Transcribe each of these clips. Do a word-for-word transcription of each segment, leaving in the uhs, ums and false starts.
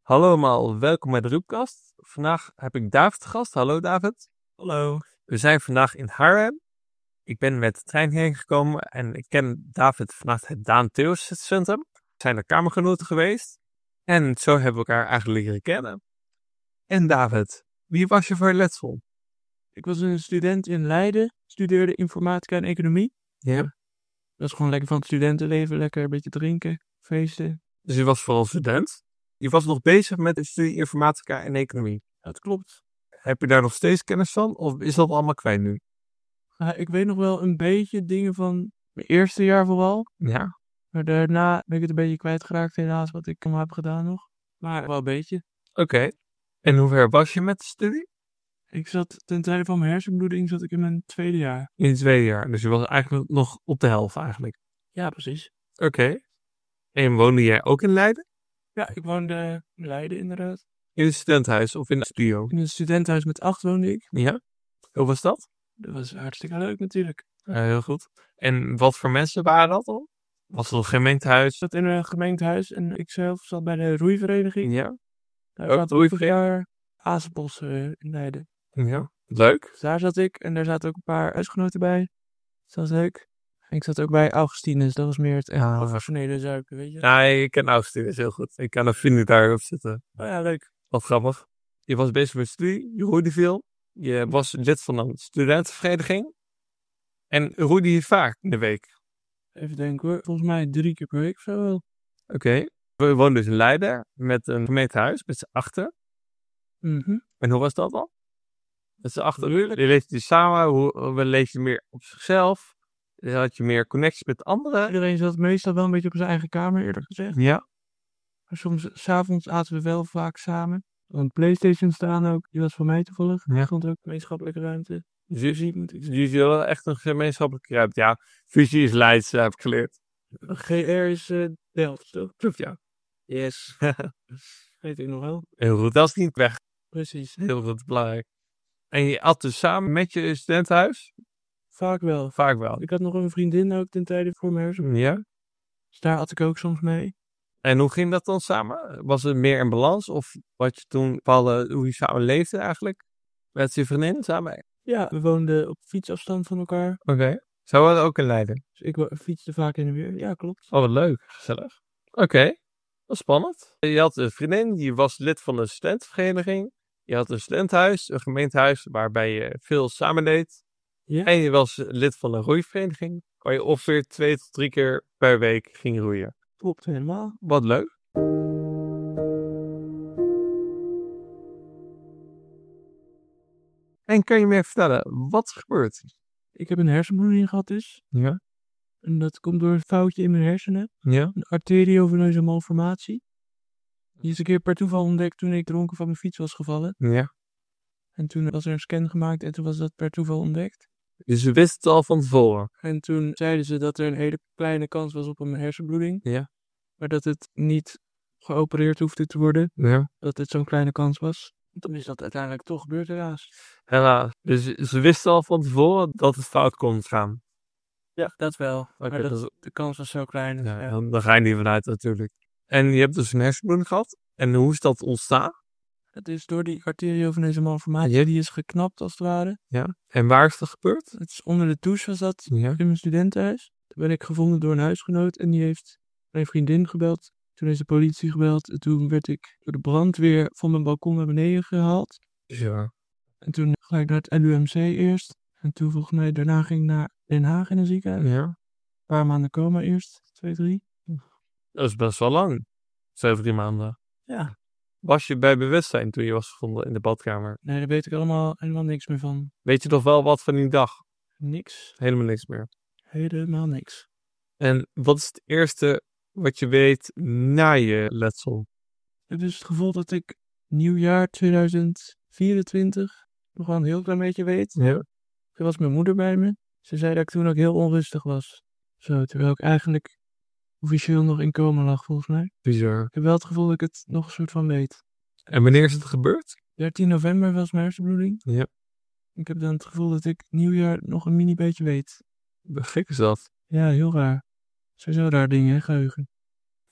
Hallo allemaal, welkom bij de Roepkast. Vandaag heb ik David te gast. Hallo David. Hallo. We zijn vandaag in Haarlem. Ik ben met de trein heen gekomen en ik ken David vanuit het Daan Theeuws Centrum. We zijn er kamergenoten geweest en zo hebben we elkaar eigenlijk leren kennen. En David, wie was je voor je letsel? Ik was een student in Leiden, studeerde informatica en economie. Ja. Dat is gewoon lekker van het studentenleven, lekker een beetje drinken, feesten. Dus je was vooral student. Je was nog bezig met de studie informatica en economie. Dat klopt. Heb je daar nog steeds kennis van of is dat allemaal kwijt nu? Uh, ik weet nog wel een beetje dingen van mijn eerste jaar vooral. Ja. Maar daarna ben ik het een beetje kwijtgeraakt helaas, wat ik allemaal heb gedaan nog. Maar wel een beetje. Oké. Okay. En hoe ver was je met de studie? Ik zat ten tijde van mijn hersenbloeding zat ik in mijn tweede jaar. In het tweede jaar, dus je was eigenlijk nog op de helft eigenlijk. Ja, precies. Oké. Okay. En woonde jij ook in Leiden? Ja, ik woonde in Leiden inderdaad. In een studentenhuis of in een studio? In een studentenhuis met acht woonde ik. Ja? Hoe was dat? Dat was hartstikke leuk natuurlijk. Ja, heel goed. En wat voor mensen waren dat dan? Was het een gemeentehuis? Ik zat in een gemeentehuis en ik zelf zat bij de roeivereniging. Ja. Daar zat vorig jaar Azenbos uh, in Leiden. Ja, leuk. Dus daar zat ik en daar zaten ook een paar huisgenoten bij. Dus dat was leuk. En ik zat ook bij Augustinus, dat was meer het ja. professionele zuipen, weet je. Ja, ik ken Augustinus heel goed. Ik kan een vriend daarop zitten. Oh ja, leuk. Wat grappig. Je was bezig met studie, je roeide veel. Je was lid van een studentenvereniging. En roeide je vaak in de week? Even denken hoor, volgens mij drie keer per week of zo wel. Oké. Okay. We woonden dus in Leiden met een gemeentehuis met z'n achter. Mm-hmm. En hoe was dat dan? Met z'n achter. Je leefde je samen, hoe leef je meer op zichzelf? Had je meer connecties met anderen? Iedereen zat meestal wel een beetje op zijn eigen kamer, eerlijk gezegd. Ja. Maar soms, s'avonds aten we wel vaak samen. Een PlayStation staan ook, die was voor mij toevallig. Ja. Er stond ook gemeenschappelijke ruimte. Fusie, moet ik Jullie hadden echt een gemeenschappelijke ruimte. Ja, fusie is Leids, heb ik geleerd. G R is uh, Delft, toch? Klopt, ja. Yes. Weet ik nog wel. Heel goed, dat is niet weg. Precies. Heel goed, belangrijk. En je at dus samen met je studentenhuis? Vaak wel. Vaak wel. Ik had nog een vriendin ook ten tijde voor mijn hersen. Ja. Dus daar at ik ook soms mee. En hoe ging dat dan samen? Was het meer in balans? Of wat je toen bepaalde hoe je samen leefde eigenlijk? Met je vriendin samen? Ja, we woonden op fietsafstand van elkaar. Oké. Okay. Zo hadden we ook in Leiden? Dus ik fietste vaak in en weer. Ja, klopt. Oh, wat leuk. Gezellig. Oké. Okay. Dat is spannend. Je had een vriendin, die was lid van een studentenvereniging. Je had een studentenhuis, een gemeentehuis, waarbij je veel samen deed. Ja. En je was lid van een roeivereniging, waar je ongeveer twee tot drie keer per week ging roeien. Klopt, helemaal. Wat leuk. En kan je me even vertellen, wat is gebeurd? Ik heb een hersenbloeding gehad dus. Ja. En dat komt door een foutje in mijn hersenen. Ja. Een arterioveneuze malformatie. Die is een keer per toeval ontdekt toen ik dronken van mijn fiets was gevallen. Ja. En toen was er een scan gemaakt en toen was dat per toeval ontdekt. Dus ze wisten het al van tevoren? En toen zeiden ze dat er een hele kleine kans was op een hersenbloeding. Ja. Maar dat het niet geopereerd hoefde te worden. Ja. Dat het zo'n kleine kans was. Dan is dat uiteindelijk toch gebeurd helaas. Helaas. Dus ze wisten al van tevoren dat het fout kon gaan? Ja, dat wel. Okay, maar dat, dat is... de kans was zo klein. Ja, ja. Dan ga je niet vanuit natuurlijk. En je hebt dus een hersenbloeding gehad. En hoe is dat ontstaan? Het is door die arterioveneuze malformatie. Ja. Die is geknapt als het ware. Ja. En waar is dat gebeurd? Het is onder de douche was dat. Ja. In mijn studentenhuis. Toen ben ik gevonden door een huisgenoot. En die heeft mijn vriendin gebeld. Toen is de politie gebeld. En toen werd ik door de brandweer van mijn balkon naar beneden gehaald. Ja. En toen gelijk naar het L U M C eerst. En toen volgens mij daarna ging ik naar Den Haag in een ziekenhuis. Ja. Een paar maanden coma eerst. Twee, drie. Dat is best wel lang. Twee, drie maanden. Ja. Was je bij bewustzijn toen je was gevonden in de badkamer? Nee, daar weet ik allemaal helemaal niks meer van. Weet je nog wel wat van die dag? Niks. Helemaal niks meer. Helemaal niks. En wat is het eerste wat je weet na je letsel? Het is het gevoel dat ik nieuwjaar tweeduizend vierentwintig nog wel een heel klein beetje weet. Ja. Er was mijn moeder bij me. Ze zei dat ik toen ook heel onrustig was. Zo, terwijl ik eigenlijk officieel nog in coma lag volgens mij. Bizar. Ik heb wel het gevoel dat ik het nog een soort van weet. En wanneer is het gebeurd? dertien november was mijn hersenbloeding. Ja. Ik heb dan het gevoel dat ik nieuwjaar nog een mini beetje weet. Gek is dat. Ja, heel raar. Sowieso raar dingen, hè, geheugen.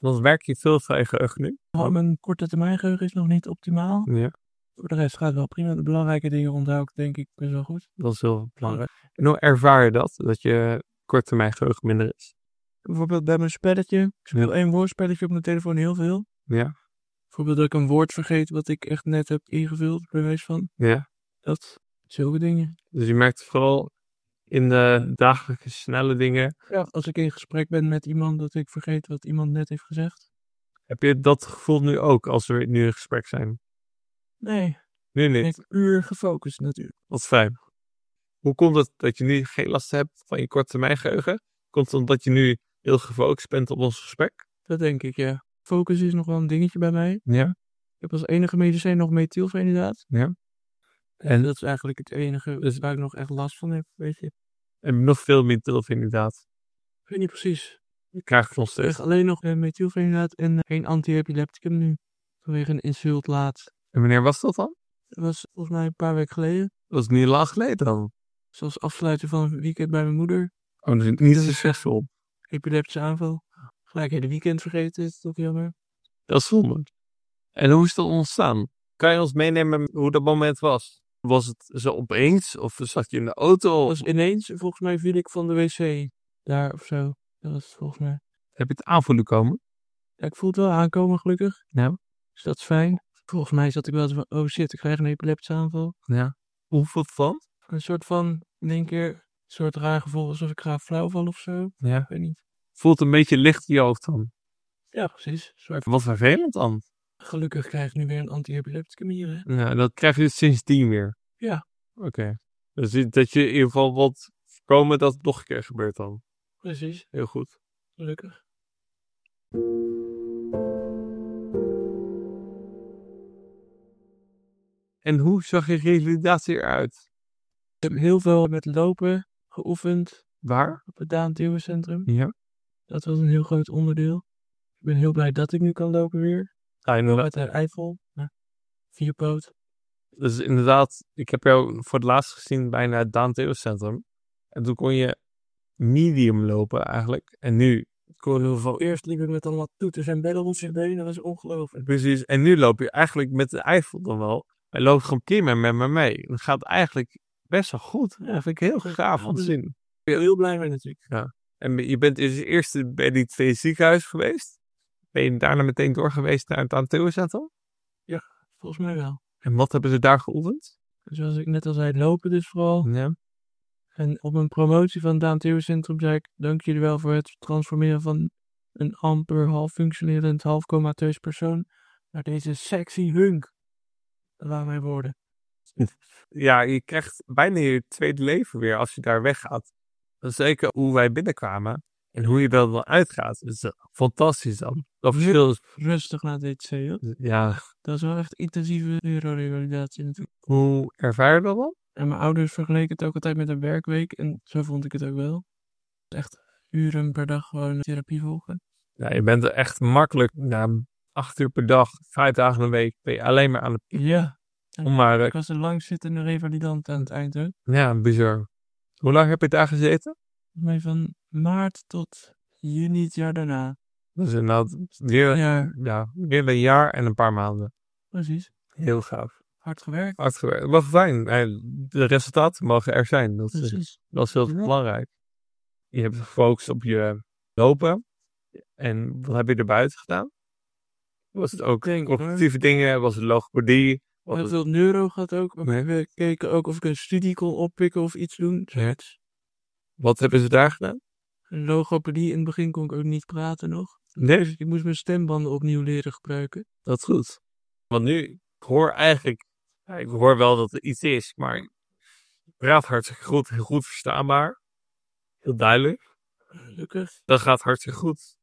Dan werk je veel van je geheugen nu. Oh, mijn korte termijn geheugen is nog niet optimaal. Ja, Voor de rest gaat het wel prima. De belangrijke dingen onthoud ik denk ik best wel goed. dat is heel belangrijk. En hoe ervaar je dat? Dat je korte termijn geheugen minder is? Bijvoorbeeld bij mijn spelletje. Ik speel één woordspelletje op mijn telefoon heel veel. Ja. Bijvoorbeeld dat ik een woord vergeet wat ik echt net heb ingevuld. Bij wijze van. Ja. Dat. Zulke dingen. Dus je merkt vooral in de dagelijkse snelle dingen. Ja, als ik in gesprek ben met iemand dat ik vergeet wat iemand net heeft gezegd. Heb je dat gevoel nu ook als we nu in gesprek zijn? Nee. Nu Ik niet. ben puur gefocust natuurlijk. Wat fijn. Hoe komt het dat je nu geen last hebt van je korte termijn geheugen? Komt het omdat je nu heel gefocust bent op ons gesprek? Dat denk ik, ja. Focus is nog wel een dingetje bij mij. Ja. Ik heb als enige medicijn nog methylfenidaat. Ja. En dat is eigenlijk het enige dus waar ik nog echt last van heb, weet je. En nog veel methylfenidaat. Ik weet niet precies. Je krijgt het nog Ik steeds. krijg alleen nog uh, methylfenidaat en uh, geen anti-epilepticum nu. Vanwege een insult laat. En wanneer was dat dan? Dat was volgens mij een paar weken geleden. Dat was niet lang geleden dan. Zoals afsluiten van een weekend bij mijn moeder. Oh, dat is niet succesvol. Epileptische aanval. Gelijk het hele weekend vergeten, is toch jammer. Dat is zonde. En hoe is dat ontstaan? Kan je ons meenemen hoe dat moment was? Was het zo opeens? Of zat je in de auto? Dat was ineens, volgens mij viel ik van de wc. Daar of zo. Dat was het volgens mij. Heb je het aanvoelen komen? Ja, ik voel het wel aankomen gelukkig. Ja. Dus dat is fijn. Volgens mij zat ik wel zo van, oh shit, ik krijg een epileptische aanval. Ja. Hoe voelt het dan? Een soort van, in één keer, een soort raar gevoel alsof ik ga flauwvallen of zo. Ja. Ik weet niet. Voelt een beetje licht in je hoofd dan? Ja, precies. Soort... Wat vervelend dan? Gelukkig krijg ik nu weer een anti-epilepticum hier, hè. Ja, dat krijg je sindsdien weer. Ja. Oké. Okay. Dus dat je in ieder geval wat voorkomen dat het nog een keer gebeurt dan. Precies. Heel goed. Gelukkig. En hoe zag je revalidatie eruit? Ik heb heel veel met lopen geoefend. Waar? Op het Daan Theeuwencentrum. Ja. Dat was een heel groot onderdeel. Ik ben heel blij dat ik nu kan lopen weer. Ga je Uit de Eifel. Ja. Vierpoot. Dus inderdaad, ik heb jou voor het laatst gezien bijna het Daan Theeuwencentrum. En toen kon je medium lopen eigenlijk. En nu kon je heel veel... Eerst liep ik met allemaal toeters en bellen rond zich benen. Dat was ongelooflijk. Precies. En nu loop je eigenlijk met de Eifel dan wel. Hij loopt gewoon prima met me mee. Dat gaat eigenlijk best wel goed. Ja, vind ik heel gaaf om te zien. Ik ben heel blij mee natuurlijk. Ja. En je bent dus eerst bij die twee ziekenhuizen geweest. Ben je daarna meteen doorgeweest naar het Daan Theeuwencentrum? Ja, volgens mij wel. En wat hebben ze daar geoefend? Zoals ik net al zei, lopen dus vooral. Ja. En op een promotie van het Daan Theeuwencentrum zei ik, dank jullie wel voor het transformeren van een amper half functionerend, half comateus persoon naar deze sexy hunk. Dat waren mijn woorden. Ja, je krijgt bijna je tweede leven weer als je daar weggaat. Dat is zeker hoe wij binnenkwamen en hoe je er dan uitgaat. Dat is fantastisch dan. Dat verschil is... Rustig na D T C, hoor. Ja. Dat is wel echt intensieve neurorevalidatie natuurlijk. Hoe ervaar je dat dan? En mijn ouders vergeleken het ook altijd met een werkweek. En zo vond ik het ook wel. Echt uren per dag gewoon therapie volgen. Ja, je bent er echt makkelijk, na acht uur per dag, vijf dagen in de week, ben je alleen maar aan de... Ja. Om maar, ik was een langzittende revalidant aan het eind, hoor. Ja, bizar. Hoe lang heb je daar gezeten? Mij van maart tot juni het jaar daarna. Dat is inderdaad weer, ja. Ja, weer een jaar en een paar maanden. Precies. Heel gaaf. Hard gewerkt. Hard gewerkt. Wat fijn. De resultaten mogen er zijn. Dat Precies. Is, dat is heel ja. belangrijk. Je hebt gefocust op je lopen. En wat heb je er buiten gedaan? Was het ook denk, cognitieve hoor. dingen? Was het logopedie? Was heel veel neuro gehad ook. We nee. keken ook of ik een studie kon oppikken of iets doen. Zet. Wat hebben ze daar gedaan? Logopedie. In het begin kon ik ook niet praten nog. Nee. Ik moest mijn stembanden opnieuw leren gebruiken. Dat is goed. Want nu, ik hoor eigenlijk... Ja, ik hoor wel dat er iets is, maar... Ik praat hartstikke goed. Heel goed verstaanbaar. Heel duidelijk. Gelukkig. Dat gaat hartstikke goed.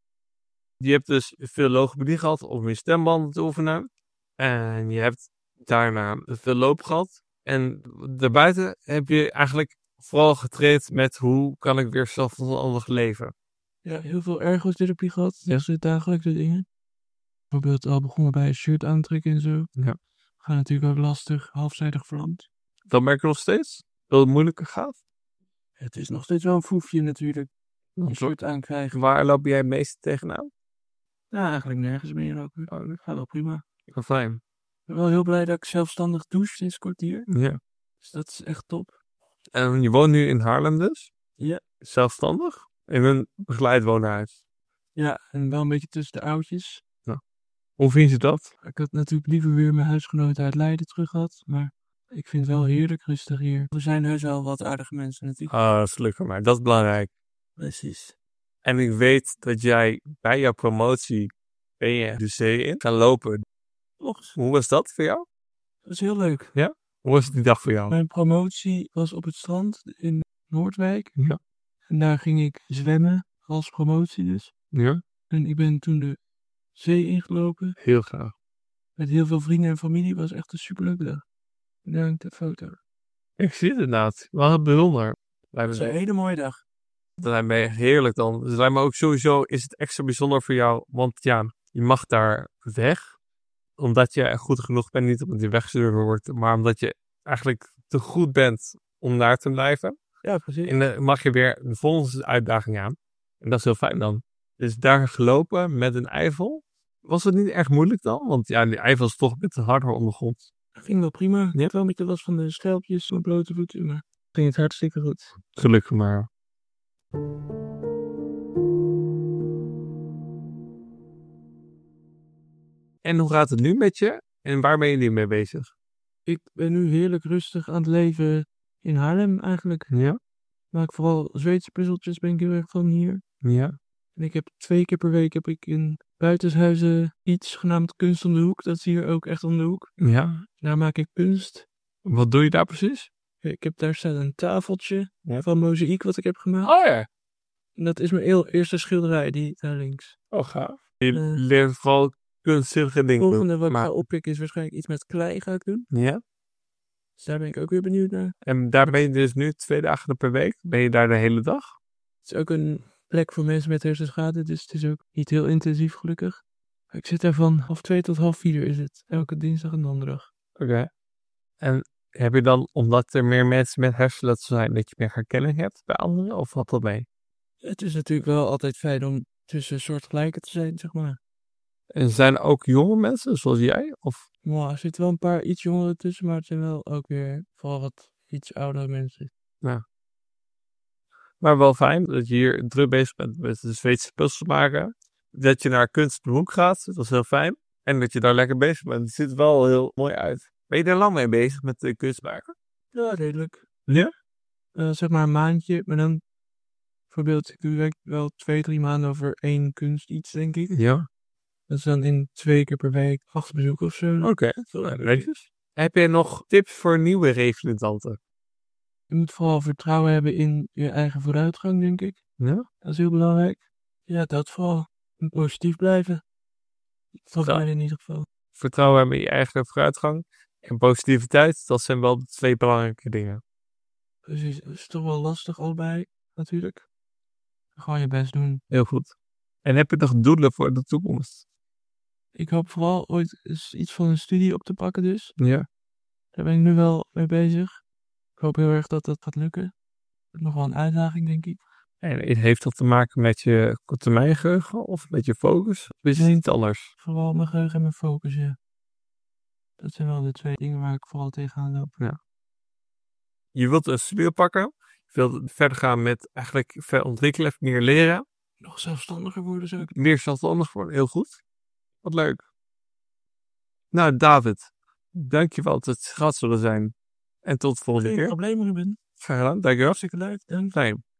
Je hebt dus veel logopedie gehad om je stembanden te oefenen. En je hebt daarna veel loop gehad. En daarbuiten heb je eigenlijk vooral getraind met hoe kan ik weer zelfstandig leven. Ja, heel veel ergotherapie gehad. Dat zijn dagelijkse dingen. Bijvoorbeeld al begonnen bij een shirt aantrekken en zo. Ja. Gaat natuurlijk ook lastig, halfzijdig verlamd. Dat merk je nog steeds? Dat het moeilijker gaat? Het is nog steeds wel een foefje natuurlijk. Een shirt aankrijgen. Waar loop jij het meest tegenaan? Ja, eigenlijk nergens meer ook. Oh, dat Gaat wel prima. gaat fijn. Ik ben wel heel blij dat ik zelfstandig douche sinds kort hier. Ja. Dus dat is echt top. En je woont nu in Haarlem dus? Ja. Zelfstandig? In een begeleid woonhuis? Ja, en wel een beetje tussen de oudjes. Hoe vind je dat? Ik had natuurlijk liever weer mijn huisgenoten uit Leiden terug gehad. Maar ik vind het wel heerlijk rustig hier. Er zijn heus wel wat aardige mensen natuurlijk. Ah, dat is gelukkig maar. Dat is belangrijk. Precies. En ik weet dat jij bij jouw promotie ben je de zee in gaan lopen. Och, Hoe was dat voor jou? dat is heel leuk. Hoe was het die dag voor jou? Mijn promotie was op het strand in Noordwijk. Ja. En daar ging ik zwemmen, als promotie dus. Ja? En ik ben toen de zee ingelopen. Heel graag. Met heel veel vrienden en familie. Het was echt een superleuke dag. Bedankt de foto. Ik zie het inderdaad. Wel bijzonder. Het was een hele mooie dag. Dat lijkt me echt heerlijk dan. Dus het lijkt me ook sowieso is het extra bijzonder voor jou. Want ja, je mag daar weg. Omdat je goed genoeg bent. Niet omdat je weggestuurd wordt. Maar omdat je eigenlijk te goed bent om daar te blijven. Ja, precies. En dan mag je weer de volgende uitdaging aan. En dat is heel fijn dan. Dus daar gelopen met een Eifel. Was het niet erg moeilijk dan? Want ja, die Eifel is toch een beetje harder ondergrond. Ging wel prima. Ik had wel een beetje last van de schelpjes op blote voeten. Maar ging het hartstikke goed. Gelukkig maar. En hoe gaat het nu met je? En waar ben je nu mee bezig? Ik ben nu heerlijk rustig aan het leven in Haarlem eigenlijk. Ja? Maak vooral Zweedse puzzeltjes, ben ik heel erg van hier. Ja. En ik heb twee keer per week heb ik in buitenshuizen iets genaamd Kunst om de Hoek. Dat is hier ook echt om de hoek. Ja. Daar maak ik kunst. Wat doe je daar precies? Ik heb daar staat een tafeltje Ja. van mozaïek wat ik heb gemaakt. Oh ja. En dat is mijn eel- eerste schilderij, die daar links. Oh gaaf. Je Eh. leert vooral kunstzinnige Het dingen volgende doen. wat ik Maar- ga oppikken is waarschijnlijk iets met klei ga ik doen. Ja? Dus daar ben ik ook weer benieuwd naar. En daar ben je dus nu twee dagen per week? Ben je daar de hele dag? Het is ook een plek voor mensen met hersenschade, dus het is ook niet heel intensief gelukkig. Ik zit daar van half twee tot half vier is het. Elke dinsdag en donderdag. Oké. En heb je dan, omdat er meer mensen met hersenletsel zijn, dat je meer herkenning hebt bij anderen? Of wat dat mee? Het is natuurlijk wel altijd fijn om tussen soortgelijken te zijn, zeg maar. En zijn er ook jonge mensen, zoals jij? Of Maar er zitten wel een paar iets jongeren tussen, maar het zijn wel ook weer vooral wat iets oudere mensen. maar wel fijn dat je hier druk bezig bent met de Zweedse puzzels maken. Dat je naar Kunst op de Hoek gaat, dat is heel fijn. En dat je daar lekker bezig bent. Het ziet er wel heel mooi uit. Ben je daar lang mee bezig met de kunst maken? Ja, redelijk. Ja? Eh, zeg maar een maandje, maar dan bijvoorbeeld, ik doe wel twee, drie maanden over één kunst iets, denk ik. Ja. Dat is dan in twee keer per week acht bezoeken of zo. Oké. Nou, netjes. Heb je nog tips voor nieuwe revalidanten? Je moet vooral vertrouwen hebben in je eigen vooruitgang, denk ik. Ja? Dat is heel belangrijk. Ja, dat vooral. En positief blijven. Volgens Ja. mij in ieder geval. Vertrouwen hebben in je eigen vooruitgang en positiviteit, dat zijn wel de twee belangrijke dingen. Precies, het is toch wel lastig allebei, natuurlijk. Gewoon je best doen. Heel goed. En heb je nog doelen voor de toekomst? Ik hoop vooral ooit eens iets van een studie op te pakken dus. Ja. Daar ben ik nu wel mee bezig. Ik hoop heel erg dat dat gaat lukken. Dat is nog wel een uitdaging, denk ik. En heeft dat te maken met je korttermijngeheugen of met je focus? Of is het niet anders? Vooral mijn geheugen en mijn focus, ja. Dat zijn wel de twee dingen waar ik vooral tegenaan loop. Je wilt een studie pakken. Je wilt verder gaan met eigenlijk verder ontwikkelen, meer leren. Nog zelfstandiger worden zou ik. Meer zelfstandig worden. Heel goed. Wat leuk. Nou, David. Dankjewel dat het gehad zullen zijn. En tot de volgende Geen keer. probleem, Ruben. Graag gedaan. Dankjewel. Hartstikke leuk. Dank. Fijn.